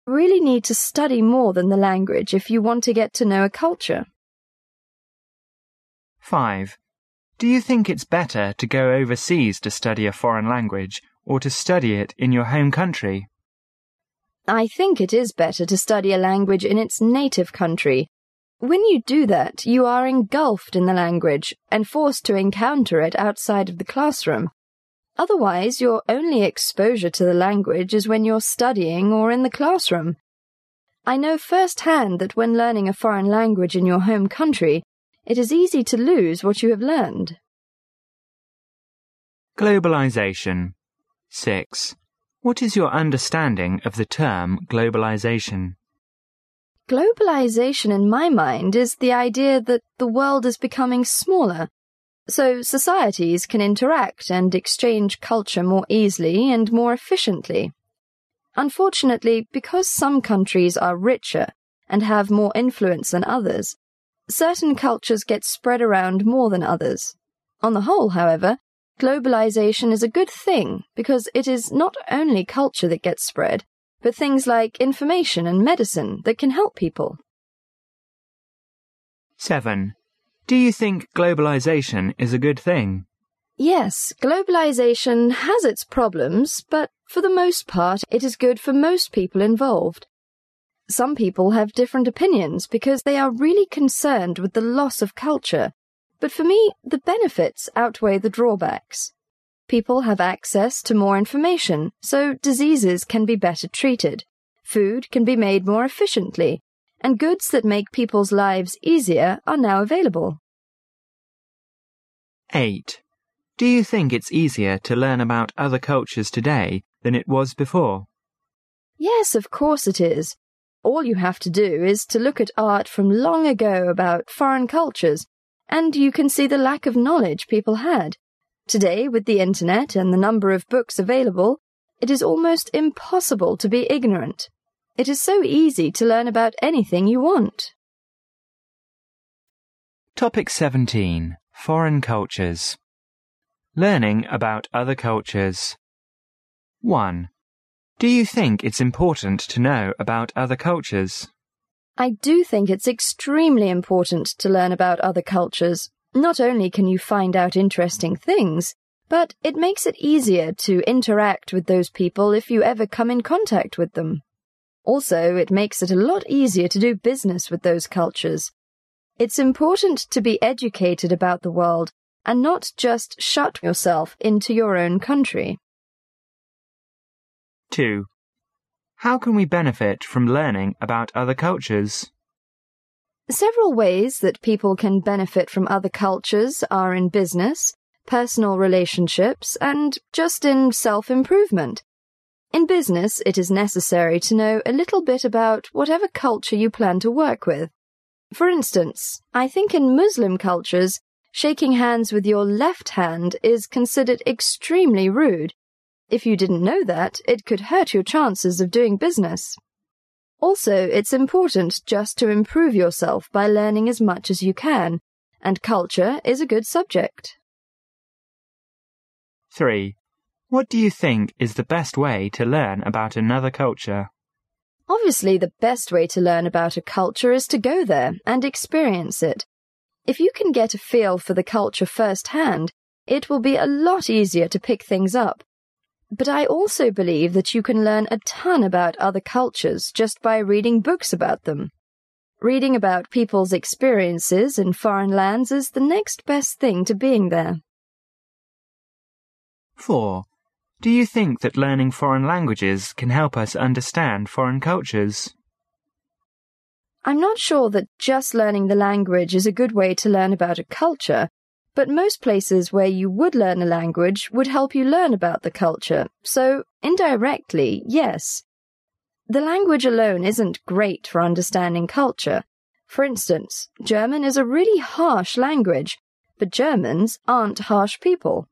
really need to study more than the language if you want to get to know a culture. 5. Do you think it's better to go overseas to study a foreign language or to study it in your home country? I think it is better to study a language in its native country. When you do that, you are engulfed in the language and forced to encounter it outside of the classroom. Otherwise, your only exposure to the language is when you're studying or in the classroom. I know firsthand that when learning a foreign language in your home country, it is easy to lose what you have learned. Globalization. 6. What is your understanding of the term globalization? Globalization, in my mind, is the idea that the world is becoming smaller, so societies can interact and exchange culture more easily and more efficiently. Unfortunately, because some countries are richer and have more influence than others, certain cultures get spread around more than others. On the whole, however, globalization is a good thing because it is not only culture that gets spread, but things like information and medicine that can help people. 7. Do you think globalization is a good thing? Yes, globalization has its problems, but for the most part, it is good for most people involved. Some people have different opinions because they are really concerned with the loss of culture. But for me, the benefits outweigh the drawbacks. People have access to more information, so diseases can be better treated, food can be made more efficiently, and goods that make people's lives easier are now available. 8. Do you think it's easier to learn about other cultures today than it was before? Yes, of course it is. All you have to do is to look at art from long ago about foreign cultures, and you can see the lack of knowledge people had. Today, with the internet and the number of books available, it is almost impossible to be ignorant. It is so easy to learn about anything you want. Topic 17. Foreign cultures. Learning about other cultures. 1. Do you think it's important to know about other cultures? I do think it's extremely important to learn about other cultures. Not only can you find out interesting things, but it makes it easier to interact with those people if you ever come in contact with them. Also, it makes it a lot easier to do business with those cultures. It's important to be educated about the world and not just shut yourself into your own country. 2. How can we benefit from learning about other cultures? Several ways that people can benefit from other cultures are in business, personal relationships, and just in self-improvement. In business, it is necessary to know a little bit about whatever culture you plan to work with. For instance, I think in Muslim cultures, shaking hands with your left hand is considered extremely rude. If you didn't know that, it could hurt your chances of doing business. Also, it's important just to improve yourself by learning as much as you can, and culture is a good subject. 3. What do you think is the best way to learn about another culture? Obviously, the best way to learn about a culture is to go there and experience it. If you can get a feel for the culture firsthand, it will be a lot easier to pick things up. But I also believe that you can learn a ton about other cultures just by reading books about them. Reading about people's experiences in foreign lands is the next best thing to being there. 4. Do you think that learning foreign languages can help us understand foreign cultures? I'm not sure that just learning the language is a good way to learn about a culture, but most places where you would learn a language would help you learn about the culture, so indirectly, yes. The language alone isn't great for understanding culture. For instance, German is a really harsh language, but Germans aren't harsh people.